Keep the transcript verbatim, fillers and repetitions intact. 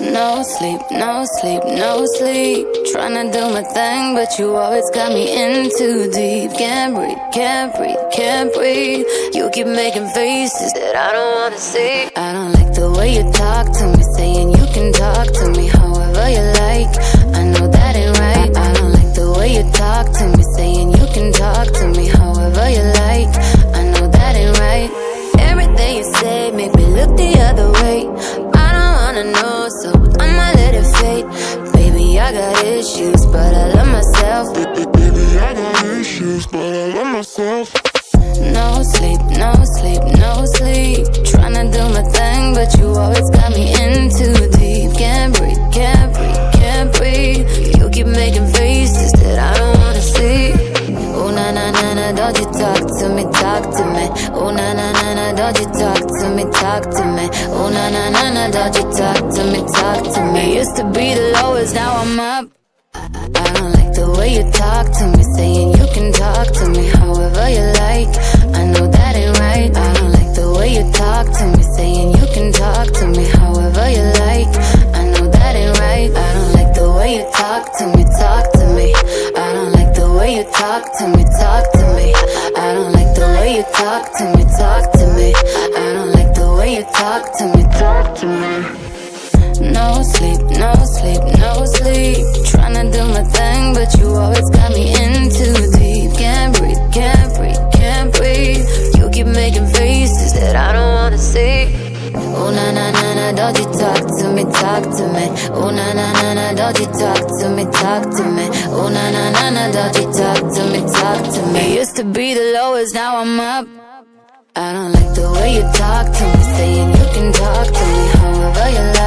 No sleep, no sleep, no sleep. Tryna do my thing, but you always got me in too deep. Can't breathe, can't breathe, can't breathe. You keep making faces that I don't wanna see. I don't like the way you talk to me, saying you can talk to me however you like. I know that ain't right. I don't like the way you talk to me, saying you can talk to me however you like. I know that ain't right. Everything you say make me look the other way. I don't wanna know, so I'ma let it fade. Baby, I got issues, but I love myself. Baby, I got issues, but I love myself. No sleep, no sleep, no sleep. Tryna do my thing, but you always got me in too deep. Can't breathe, can't breathe, can't breathe. You keep making faces that I don't wanna see. Oh na na na na, don't you talk to me, talk to me. Oh na na na na, don't you talk to me, talk to me. Oh na na na na, don't you talk to me, talk to me. Used to be the lowest, now I'm up. I don't like the way you talk to me, saying you can talk to me however you like. I know that ain't right. I don't like the way you talk to me, saying you can talk to me however you like. I know that ain't right. I don't like the way you talk to me, talk to me. I don't like the way you talk to me, talk to me. I don't like the way you talk to me, talk to me. I don't like the way you talk to me, talk to me. No sleep, no sleep, no sleep. Tryna do my thing, but you always got me in too deep. Can't breathe, can't breathe, can't breathe. You keep making faces that I don't wanna see. Oh na na na na, don't you talk to me, talk to me. Oh na na na na, don't you talk to me, talk to me. Oh na na na na, don't you talk to me, talk to me. Used to be the lowest, now I'm up. I don't like the way you talk to me, saying you can talk to me however you like.